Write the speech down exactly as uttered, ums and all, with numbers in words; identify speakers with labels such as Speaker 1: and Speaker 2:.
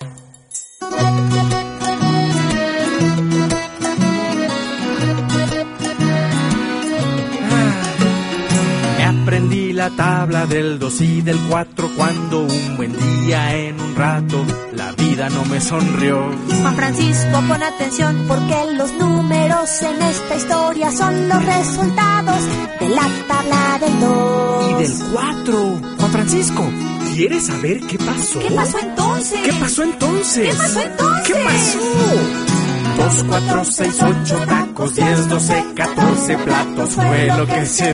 Speaker 1: Aprendí la tabla del dos y del cuatro cuando un buen día en un rato la vida no me sonrió.
Speaker 2: Juan Francisco, pon atención porque los números en esta historia son los resultados de la tabla del dos.
Speaker 1: Y del cuatro. Juan Francisco, ¿quieres saber qué pasó?
Speaker 2: ¿Qué pasó entonces?
Speaker 1: ¿Qué pasó entonces?
Speaker 2: ¿Qué pasó entonces?
Speaker 1: ¿Qué pasó? Dos, cuatro, seis, ocho tacos, diez, doce, catorce platos fue lo que se